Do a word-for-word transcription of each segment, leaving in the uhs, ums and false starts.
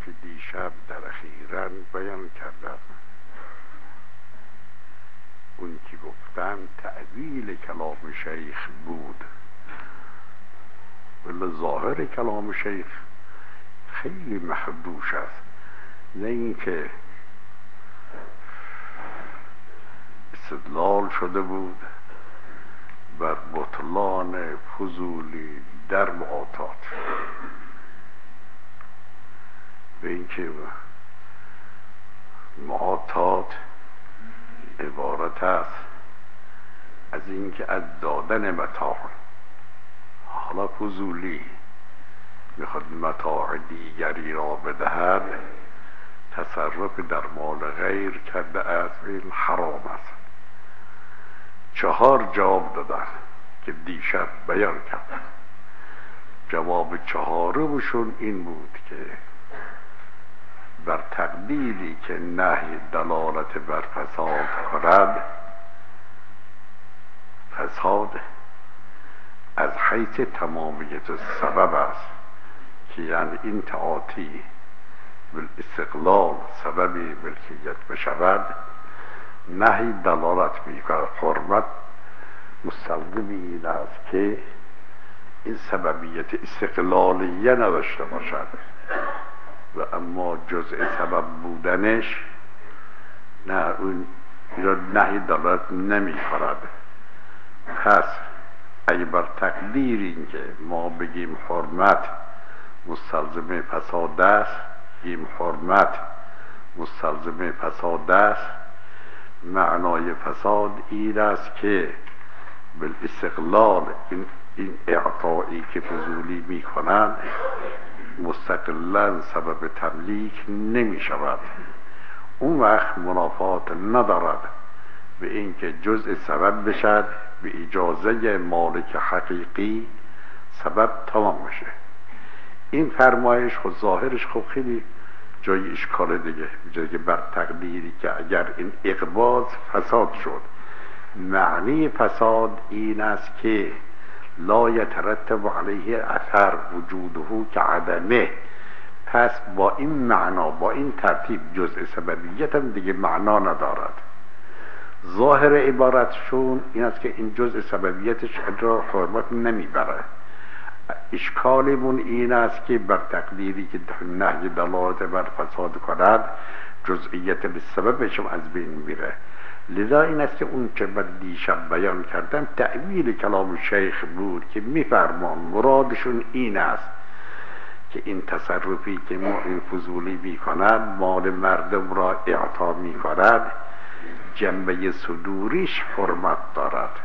که دیشب در اخیراً بیان کردم، اون که گفتم تعویل کلام شیخ بود، ولی ظاهر کلام شیخ خیلی مخدوش است. نه اینکه استدلال شده بود بر بطلان فضولی در معاطات، به اینکه معاطات عبارت است از اینکه از دادن متاع، حالا فضولی میخواد متاع دیگری را بدهد، تصرف در مال غیر کرده است، این حرام است. چهار جواب دادن که دیشب بیان کردن. جواب چهارمشون این بود که بر تقدیری که نهی دلالت بر فساد کند، فساد از حیث تمامیت سبب است که یعنی این تعاطی بالاستقلال سببی ملکیت بشود، نهی دلالت میکند. حرمت مستلزم این است که این سببیت استقلالیه نداشته باشد، و اما جزء سبب بودنش نه، اون نهی دلالت نمی کند. پس اگه بر تقدیر این که ما بگیم حرمت مستلزم فساد است، این حرمت مستلزم فساد است، معنای فساد این است که بالاستقلال این, این اعطایی که فضولی می کنند مستقلا سبب تملیک نمی شود. اون وقت منافات ندارد به اینکه جزء سبب بشد، به اجازه مالک حقیقی سبب تمام بشه. این فرمایش خود ظاهرش خب خیلی جای اشکال دیگه، میگه که بر تقدیری که اگر این اقباض فساد شد، معنی فساد این است که لا یترتب علیه اثر وجوده که عدمه. پس با این معنا، با این ترتیب جزء سببیت هم دیگه معنا ندارد. ظاهر عبارتشون این است که این جزء سببیتش اجرا حرمت نمیبره. اشکالمون این است که بر تقدیری که نهی دلالت بر فساد کند، جزئیت السببش هم از بین میره. لذا این است که اون که من دیشب بیان کردم تعویل کلام شیخ بود که میفرمان مرادشون این است که این تصرفی که ما این فضولی میکند، مال مردم را اعطا میکند، جنبه صدوریش حرمت دارد،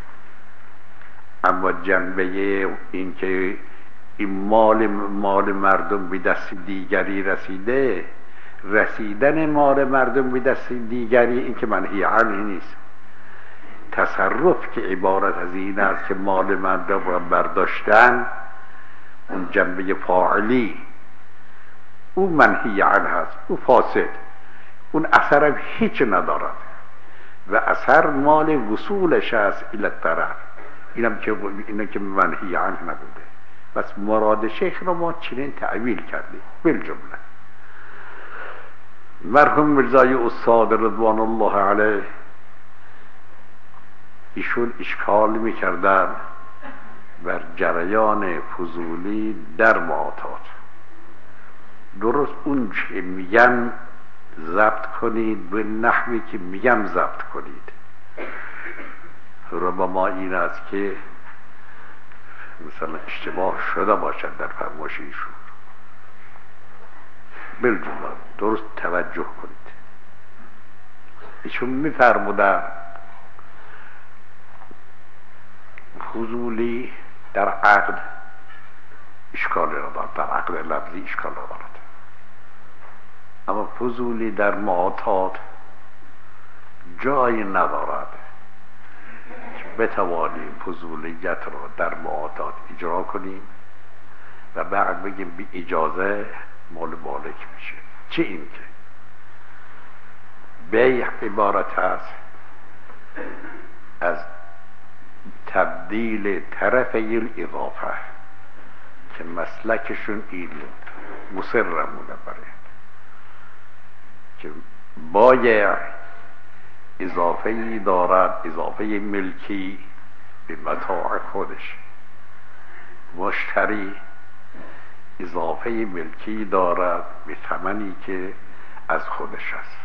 اما جنبه این که این مال مال مردم به دست دیگری رسیده، رسیدن مال مردم به دست دیگری این که منهی عنه نیست. تصرف که عبارت از این است که مال مردم را برداشتن، اون جنبه فاعلی اون منهی عنه هست، اون فاسد، اون اثر هم هیچ ندارد و اثر مال وصولش است الی الطرف، اینم که اینم که منهی عنه نبوده. بس مراد شیخ را ما چنین تعویل کردیم بالجمله. مرحوم مرزای استاد رضوان الله علیه ایشون اشکال میکردن بر جریان فضولی در معاطات. درست اون چه میگم ضبط کنید به نحوی که میگم ضبط کنید. ربما این است که مثلا اشتباه شده باشد در فرمایش ایشون. بالجمله درست توجه کنید. ایشون میفرمودن فضولی در عقد اشکال ندارد، در عقد لفظی اشکال ندارد، اما فضولی در معاطات جای ندارد که بتوانیم فضولیت را در معاطات اجرا کنیم و بعد بگیم بی اجازه مال مالک میشه. چه این که بیع عبارت است از تبدیل طرفی الاضافه که مسلکشون این مصرمونه بره. بایع اضافه‌ای دارد، اضافه ملکی به متاع خودش. مشتری اضافه ملکی دارد به ثمنی که از خودش است.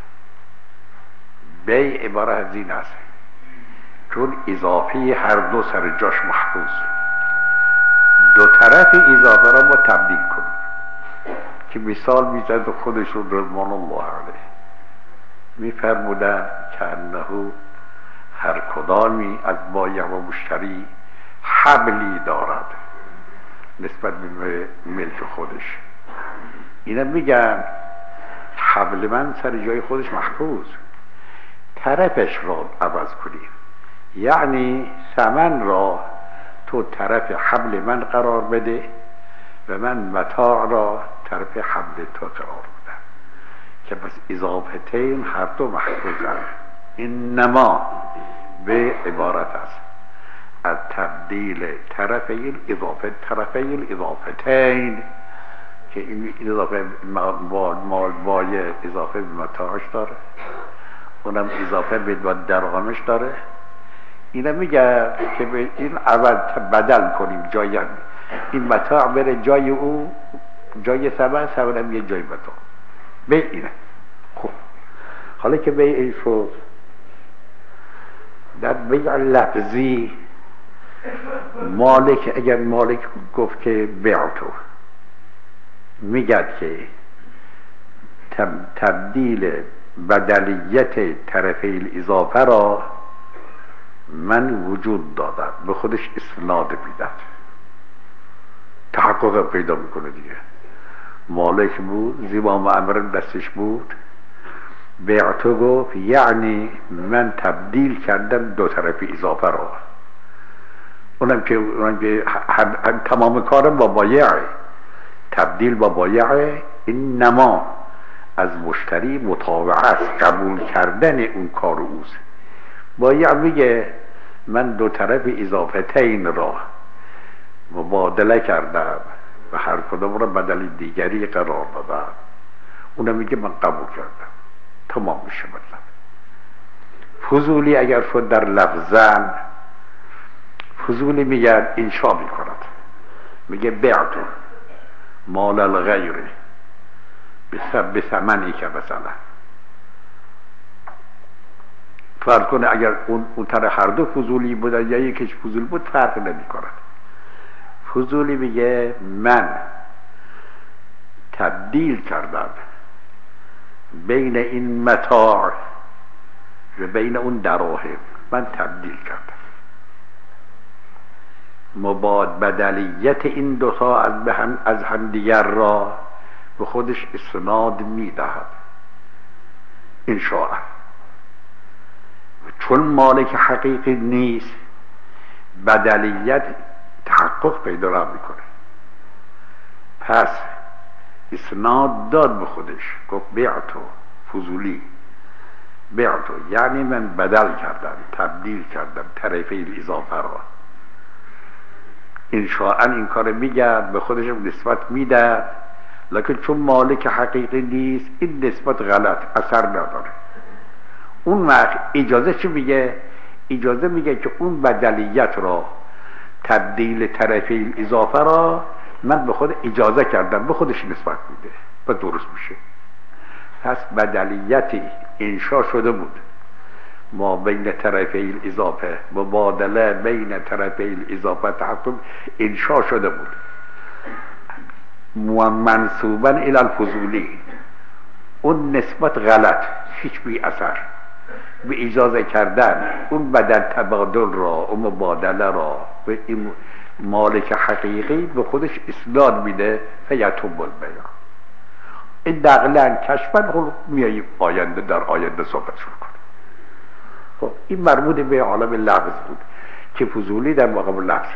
بیع عبارت از این است، چون اضافه هر دو سر جاش محفوظ، دو طرف اضافه را ما تبدیل کنیم که مثال میزد خودشون رضوان الله علیه میفرمودن که انه هر کدامی از بایع و مشتری حبلی دارد نسبت به ملک خودش. اینا میگن حبل من سر جای خودش محفوظ، طرفش را عوض کنیم، یعنی ثمن را تو طرف حبل من قرار بده و من متاع را طرف حبل تو قرار بدم که پس اضافتین هر دو محفوظند. انما به عبارت است از تبدیل طرفی الاضافه طرفی الاضافتین که این اضافه مال مال بایع اضافه به متاعش داره، اونم اضافه به درآمدش داره. اینا میگه که به این اول بدل کنیم، جای این متاع بره جای او، جای ثمن، ثمنم یه جای متاع به اینه. خب حالا که به این شد در بیع لفظی مالک، اگر مالک گفت که بعتو، میگد که تبدیل بدلیت طرفی الاضافه را من وجود دادم، به خودش اسناد میداد، تحقق پیدا میکنه دیگه. مالک بود، زمام امر دستش بود، بعتو گفت یعنی من تبدیل کردم دو طرف اضافه را، اونم که, اونم که تمام کارم با بایعه، تبدیل با بایعه. این نما از مشتری مطابقه است، قبول کردن اون کار اوست. بایع میگه من دو طرف اضافتین را مبادله کردم و هر کدام را بدل دیگری قرار دادم، اونم میگه من قبول کردم، تمام میشه مطلب. فضولی اگر شد در لفظن، فضولی میگه انشا میکند، میگه بعتو مال الغیر به ثمنی که مثلا فرض کنه اگر اون اون طرف هر دو فضولی بودن یا یکیش فضول بود فرق نمی کند. فضولی میگه من تبدیل کردم بین این متاع و بین اون دراهم، من تبدیل کردم. مباد بدلیت این دوتا از هم از همدیگر را به خودش اسناد میدهد انشاء. چون مالک حقیقی نیست، بدلیت تحقق پیدا را میکنه، پس اسناد داد به خودش، گفت بعتو فضولی بعتو یعنی من بدل کردم، تبدیل کردم طرفی الاضافه را. انشاء این کار میگرد به خودش نسبت میده، لکن چون مالک حقیقی نیست این نسبت غلط، اثر نداره. اون وقت اجازه چی میگه؟ اجازه میگه که اون بدلیت را، تبدیل طرفی اضافه را من به خود اجازه کردم، به خودش نسبت میده و درست میشه. پس بدلیتی انشا شده بود ما بین طرفی الاضافه، مبادله بین طرفی الاضافه تحقق انشا شده بود منصوبا الی الفضولی. اون نسبت غلط، هیچ بی اثر. به اجازه کردن اون بدل تبادل را، اون مبادله را به این مالک حقیقی به خودش اسناد میده، فیتم البیع. این نقلا کشفن خب میاییم آینده در آینده صحبت شروع کنیم. خب این مربوط به عالم لفظ بود که فضولی در مقام لفظ.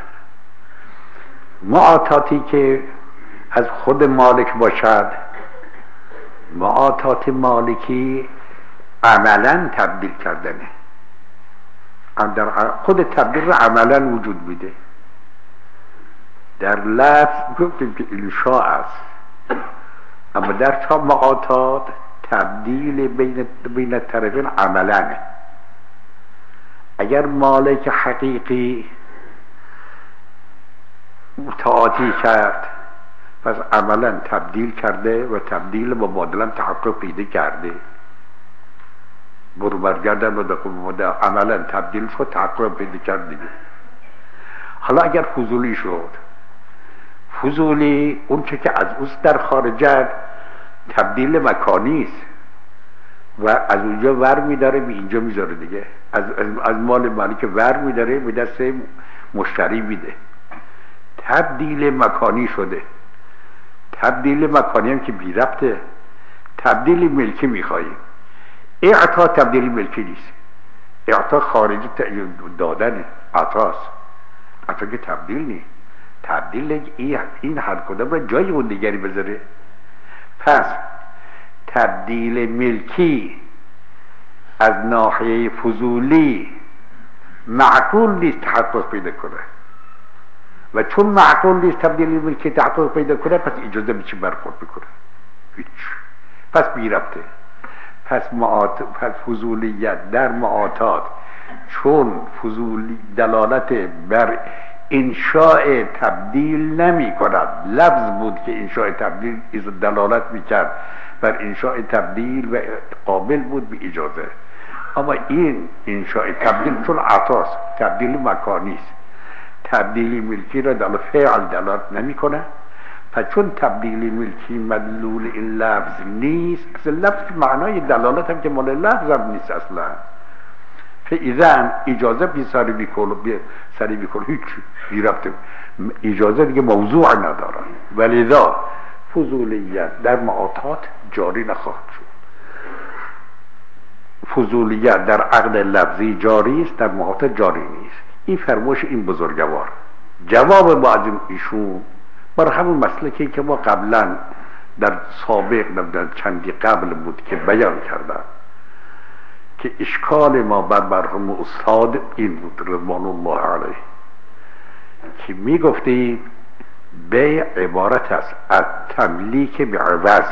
معاطاتی که از خود مالک باشد، معاطات مالکی عملا تبدیل کردنه، در خود تبدیل را عملا وجود میده. در لفظ گفتیم که انشاء است، اما در تا معاطات تبدیل بین بین طرفین عملن. اگر مالک حقیقی متعاطی کرد پس عملا تبدیل کرده و تبدیل مبادلم تحقق پیدا کرده. برو برگردن و دقیقه عملا تبدیل شد، تحقق پیدا کرد دیگه. حالا اگر فضولی شد، فضولی اون چه که از اوست در خارجت تبدیل مکانی است و از اونجا ور میداره به اینجا میذاره دیگه. از, از مال مالی که ور میداره به دست مشتری میده. تبدیل مکانی شده. تبدیل مکانی هم که بی ربطه. تبدیل ملکی میخواییم. اعطا تبدیل ملکی نیست. اعطا خارجی دادن عطاست. عطا که تبدیل نیست. تبدیل این هر کدام را جای اون دیگری بذاره. پس تبدیل ملکی از ناحیه فضولی معقول نیست تحقق پیدا کنه و چون معقول نیست تبدیل ملکی تحقق پیدا کنه پس اجازه به چی برخورد بکنه؟ هیچ. پس بی ربطه. پس معاط... پس فضولیت در معاطات چون فضولی دلالت بر انشاء تبدیل نمی کند، لفظ بود که انشاء تبدیل دلالت می کرد بر انشاء تبدیل و قابل بود به اجازه. اما این انشاء تبدیل چون عطاست، تبدیل مکانی است، تبدیل ملکی را در فعل دلالت نمی کنه. پس چون تبدیل ملکی مدلول این لفظ نیست، اصلا لفظ معنای دلالت هم که مال لفظ هم نیست اصلا. فاذا اجازه بی سری بی کل بی سری بی کل هیچ بی ربطه، اجازه دیگه موضوع نداره. ولذا فضولیت در معاطات جاری نخواهد شد. فضولیت در عقد لفظی جاری است، در معاطات جاری نیست. این فرمایش این بزرگوار. جواب ما از ایشون بر همون مسلکی که ما قبلا در سابق در چندی قبل بود که بیان کردم که اشکال ما بر مرحوم استاد این بود رضوان الله علیه که می گفتیم بیع عبارت است از تملیک به عوض،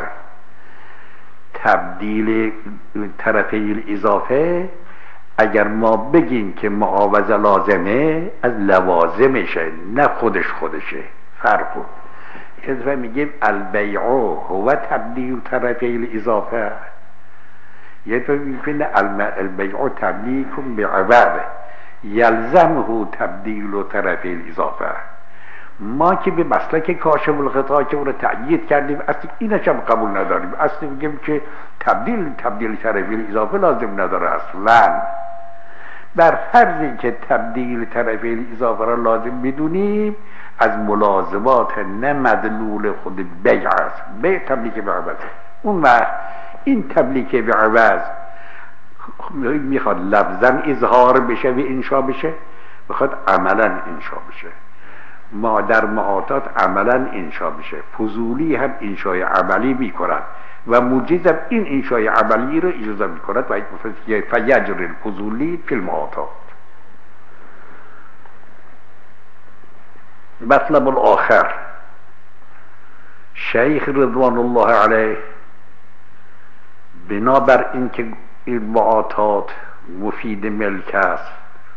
تبدیل طرفی اضافه. اگر ما بگیم که معاوضه لازمه از لوازمشه نه خودش خودشه، فرق بود. که دفعه میگیم البیع هو تبدیل طرفی اضافه، یه دفعه میگیم البیع تبدیل به عوض یلزمه تبدیل طرفی اضافه. ما که به مسلک کاشف الغطا که اون رو تأیید کردیم اصلا اینش هم قبول نداریم. اصلا میگیم که تبدیل تبدیل طرفی اضافه لازم نداره اصلا. بر فرضی که تبدیل طرفی اضافه را لازم میدونیم از ملازمات نه مدلول خود بیع است. بیع تبلیغ به عوض. اون وقت این تبلیغ به عوض میخواد لفظا اظهار بشه و انشا بشه، میخواد عملا انشا بشه. ما در معاطات عملا انشا بشه. فضولی هم انشای عملی میکند و موجزم این انشای عملی رو اجازه میکند و یک فیجر الفضولی فی المعاطات. مطلب الاخر، شیخ رضوان الله علیه بنابر این که این معاطات مفید ملک است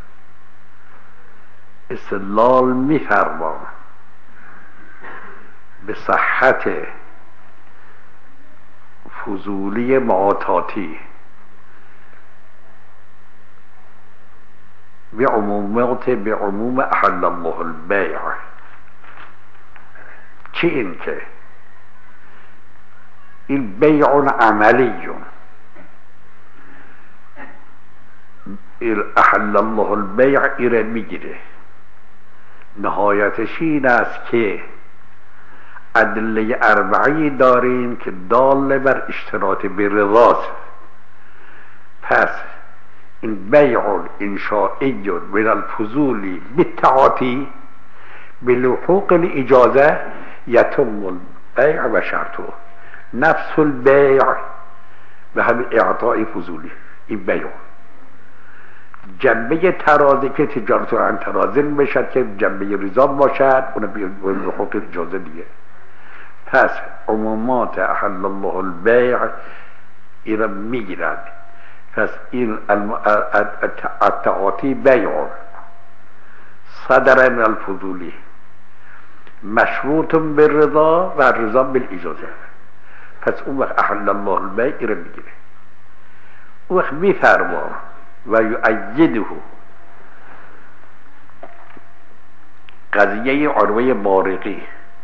استدلال می‌فرماید به صحت فضولی معاطاتی به عمومات به عموم احل الله البیع. چه این که این بیع عملیون احل الله البیع ایره میگیره. نهایتش این است که ادله اربعی داریم که دال بر اشتراط برضاست. پس این بیع انشائی من الفضولی بالتعاطی بلحوق الاجازه یتم البیع و شرطه. نفس البیع و هم اعطاء فضولی. این بیع جنبه ترازی که تجارت رو عن ترازن بشد که جنبه رضا باشد، اون به حقوق اجازه دیگه. پس عمومات احل الله البیع این را میگیرند. پس این التعاطی بیع صدر من الفضولی مشروط بالرضا و رضا بالاجازه. پس اون وقت احل الله البیع این را میگیره. اون وقت میفرما و یؤیده قضیه عروه بارقی،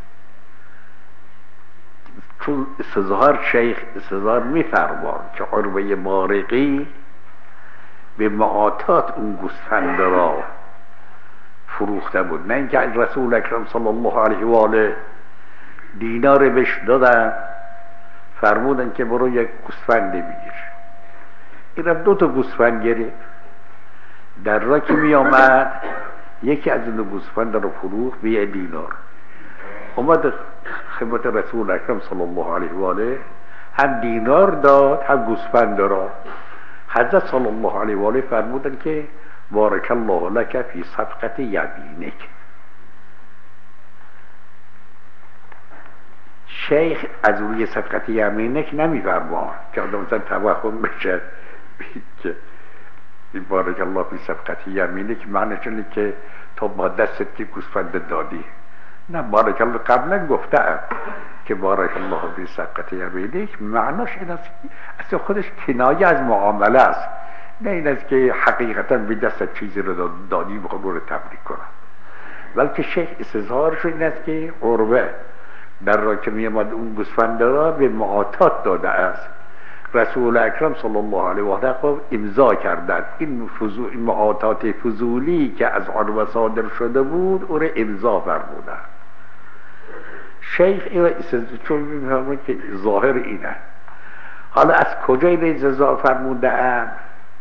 چون استظهار شیخ استظهار میفرمان که عروه بارقی به معاطات اون گوسفند را فروخته بود، نه اینکه رسول اکرم صلی الله علیه و آله دینار بهش دادن فرمودن که برو یک گوسفند بگیر. این را دو تا گوسفند گرفت، در را که می آمد یکی از اون گوسفند را فروخت به یک دینار. اومد خدمت رسول اکرم صلی الله علیه و آله، هم دینار داد هم گوسفند را. حضرت صلی الله علیه و آله فرمودن که بارک الله لک فی صفقت یمینک. شیخ از روی صفقت یمینک نمیفرما که آدم مثلا توهم بشه که بارک الله فی صفقت یمینک معنیش اینه که تو با دستت که گوسفند دادی. نه، بارک الله قبلا گفتم که بارک الله فی صفقت یمینک معناش این است که اصلا خودش کنایه از معامله است، نه این است که حقیقتا به دست چیزی رو دادی بخواد رو تبریک کنم. بلکه شیخ استظهارش این است که عروه در را که می آمد اون گوسفند را به معاطات داده است. رسول اکرم صلی الله علیه و آله امضا کردند این فضول معاطات فضولی که از عروه صادر شده بود او را امضا فرمودند. شیخ این را چون می‌فهمه که ظاهر اینه. حالا از کجا این امضا فرمودند؟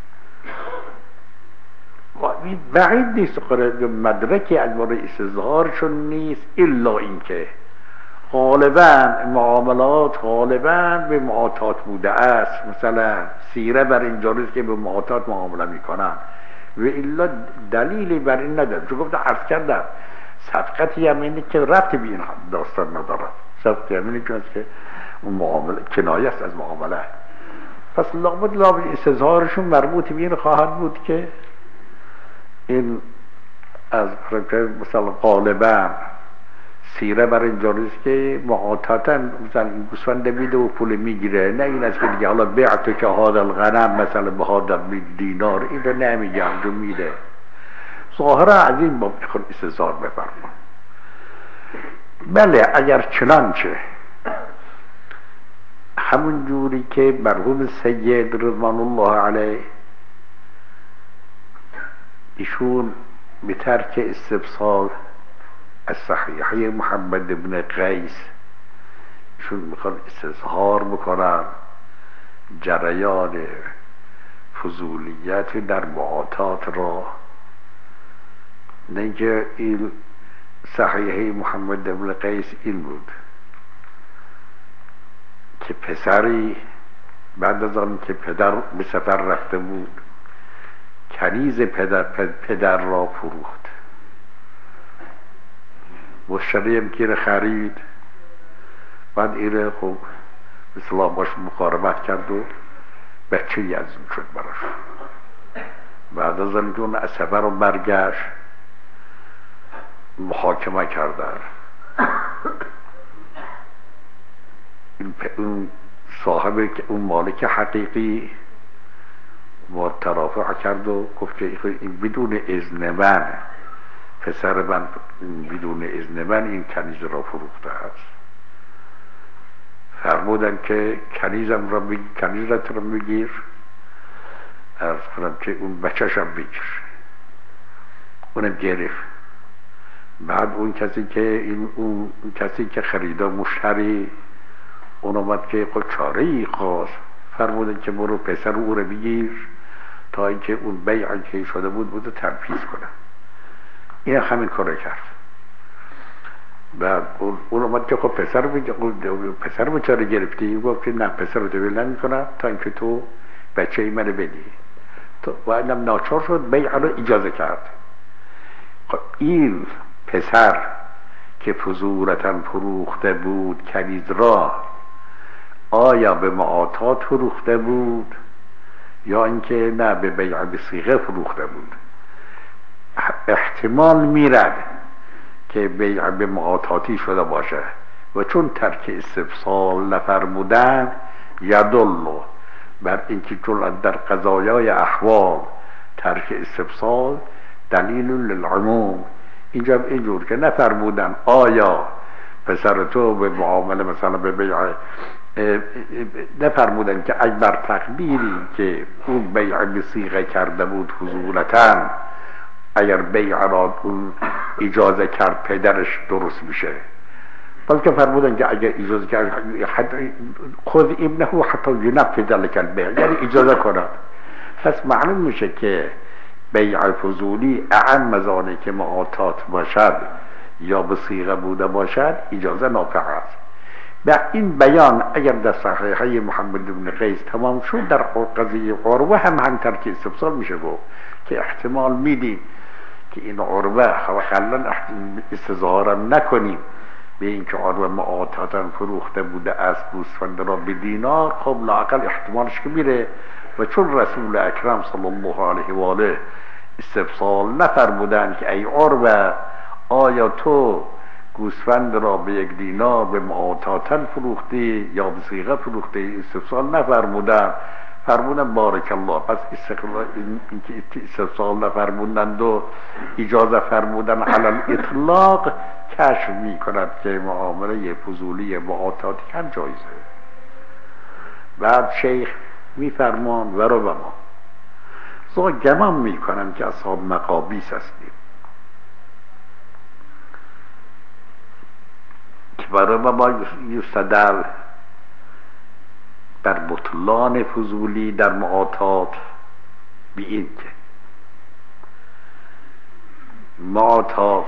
بعید نیست، مدرکی از برای استظهارشون نیست، الا اینکه غالبا معاملات غالبا به معاطات بوده است. مثلا سیره بر اینجا روز که به معاطات معامله میکنن و الا دلیلی بر این نداره. چون گفتم عرض کردم صفقت یمینی که ربطی به این داستان نداره. صفقت یمینی که که اون معامله کنایه است از معامله. پس لابد لابد استظهارشون مربوط به این خواهد بود که این از مثلا غالبا سیره بر اینجا نیست که معاطاتا مثلا این گوسفند میده و پول میگیره، نه این است که دیگه حالا بیعتو که هذا الغنم مثلا به هذا دینار این رو نمیگه همجور میده. ظاهرا از این باب خود استظهار بفرما. بله اگر چنانچه همون جوری که مرحوم سید رضوان الله علیه ایشون به ترک استفصال از صحیحه محمد بن قیس ایشون میخواد استظهار بکنن جریان فضولیت در معاطات را، نه که این صحیحه محمد بن قیس این بود که پسری بعد از آن که پدر به سفر رفته بود کنیز پدر پدر را فروخت. مشتری هم که خرید، بعد ایره خب مثلا باش مقاربت کرد و بچه یزم شد براش. بعد از آن که اون از سفر رو برگشت محاکمه کردن. اون صاحب اون مالک حقیقی با ترافع کرد و گفت که این بدون اذن من، پسر من بدون اذن من این کنیز را فروخته است. فرمودن که کنیزم را بگیر، کنیزت را بگیر، عرض کنم که اون بچه‌شم بگیر. اونم گرفت. بعد اون کسی که این اون کسی که خریدا مشتری اون اومد که خود چاره ای خواست، فرمودن که برو پسر او را بگیر تا اینکه اون بیعی که شده بود بود تنفیذ کنه. این همین کار کرد. بعد اون اومد که خب پسر رو پسر رو چاره گرفتی؟ گفت که نه پسر رو دویل نمی کنم تا اینکه تو بچه ای منو بدی. و اینم ناچار شد بیع رو اجازه کرد. خب این پسر که فزورتاً فروخته بود کنیز را، آیا به معاطات فروخته بود یا اینکه نه به بیع بصیغه فروخته بود. احتمال میرد که بیع به معاطاتی شده باشه و چون ترک استفصال نفرمودن یدل بر اینکه چون در قضایای احوال ترک استفصال دلیل للعموم، اینجا اینجور که نفرمودن آیا پسر تو به معامله مثلا به بیع نفرمودن که اکبر تقدیری که اون بیع بصیغه کرده بود فضولتاً اگر بیع را اون اجازه کرد پدرش درست میشه، بلکه فرمودن که اگر اجازه کرد خود ابنه حتی ینفذ لک البیع، یعنی اجازه کند. پس معلوم میشه که بیع فضولی اعم مزانه که معاطات باشد یا بصیغه بوده باشد اجازه نافع است. و این بیان اگر در صحیحه محمد بن قیس تمام شد در قضیه عروه هم هم ترک استفصال میشه گفت که احتمال میدیم که این عروه خلال استظهارم نکنیم به اینکه عروه معاطاتا فروخته بوده از گوسفند را به دینار، خب لااقل احتمالش که میره. و چون رسول اکرم صلی الله علیه و آله استفصال نفرمودن که ای عروه آیا تو گوسفند را به یک دینار به معاطاتا فروختی یا به صیغه فروختی، استفصال نفرمودن، فرمودن بارک الله. پس اینکه استفصال نفرمودند و اجازه فرمودن علی الاطلاق کشف می کند که معامله فضولی معاطاتی هم جایزه. بعد شیخ می فرمان و رو بما زا گمان می کنم که اصحاب مقابیس هستیم که برای ما یستدل در بطلان فضولی در معاطات به این که معاطات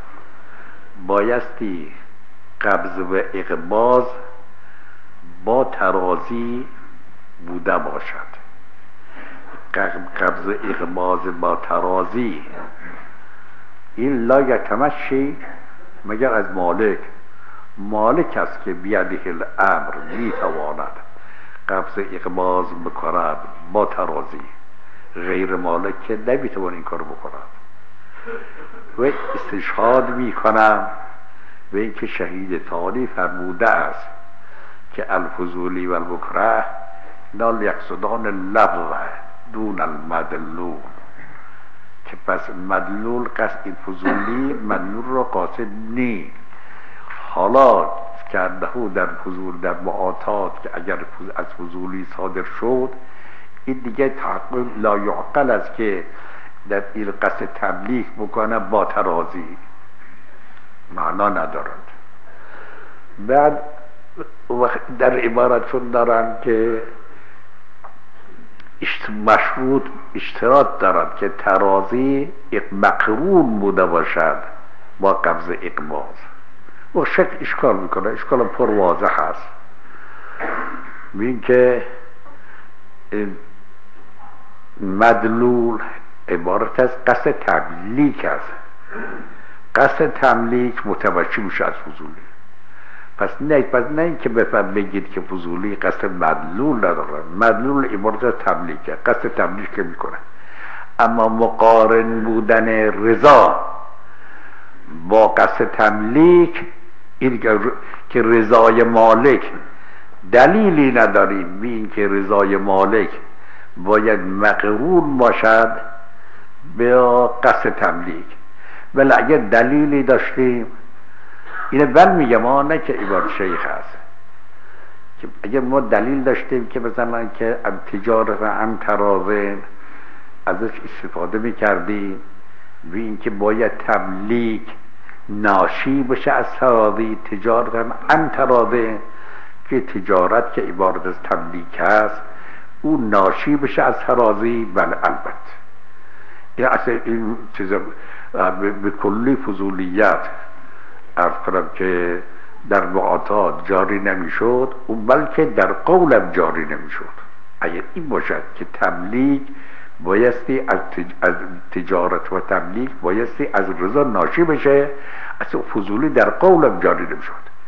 بایستی قبض و اقباض با ترازی بوده باشد. قبض و اقباض با ترازی این لا یتمشی مگر از مالک، مالک است که بیده الامر میتواند قبض اقباض بکند با ترازی، غیر مالک که نمیتواند این کار بکند. و استشهاد میکنم به اینکه شهید ثانی فرموده است که الفضولی و المکره لا یقصدان اللفظ دون المدلول، که پس مدلول قصد این فضولی مدلول را قاصد نی. حالا کرده در فضول در معاطات که اگر از فضولی صادر شد این دیگه تحقیق لا یعقل است که در این قصد تبلیغ بکنه با ترازی، معنا ندارد. بعد در عبارتشون دارن که مشروط اشتراط دارد که ترازی مقرون بوده باشد با قبض اقباض. و شک اشکال میکنه، اشکال پر واضح هست. این که مدلول عبارت از قصد تملیک است. قصد تملیک متوجه میشه از فضولی. پس نه پس نه اینکه بفهم بگید که فضولی قصد مدلول نداره، مدلول عبارت از تملیکه، قصد تملیک میکنه. اما مقارن بودن رضا با قصد تملیک این که رضای مالک دلیلی نداریم بی این که رضای مالک باید مقرون باشد به قصد تملیک. ولی اگر دلیلی داشتیم اینه بل میگه ما نه که عبارت شیخ هست که اگر ما دلیل داشتیم که مثلا که تجارت عن تراضین ازش استفاده میکردیم و اینکه باید تملیک ناشی بشه از تراضی، تجارت عن تراضین که تجارت که عبارت از تملیک هست اون ناشی بشه از تراضی. بله البته این اصلا این چیزا به کلی فضولیت عرض کنم که در معاطات جاری نمیشد و بلکه در قولم جاری نمیشد. اگر این باشد که تملیک بایستی از, تج... از تجارت و تملیک بایستی از رضا ناشی بشه، اصلا فضولی در قولم جاری نمیشد.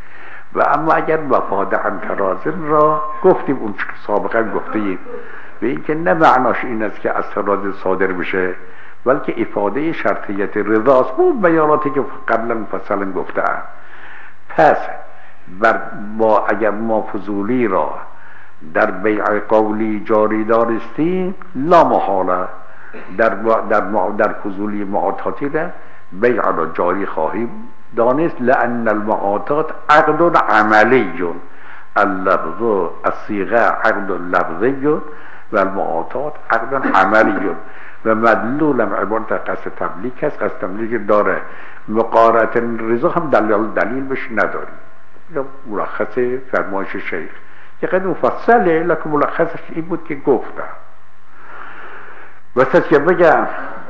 و اما اگر مفاد انترازن را گفتیم، اون سابقا گفتیم به این که نه معناش این است که از ترازن صادر بشه، بلکه افاده شرطیت رضاست. اون بیاناتی که قبلا مفصلا گفتم. پس بر ما اگر ما فضولی را در بیع قولی جاری دارستیم، لا محاله در در در فضولی معاطاتی را بیع را جاری خواهیم دانست. لأن المعاطات عقد عملی، اللفظ الصیغه عقد لفظی و المعاطات عقد عملی و مدلولم عبارت قصد تملیک هست. قصد تملیک داره، مقارنت رضا هم دلیل دلیل بهش نداریم. یا ملخص فرمایش شیخ یه قدر مفصله، لکن ملخصش این بود که گفتم. واسه که بگم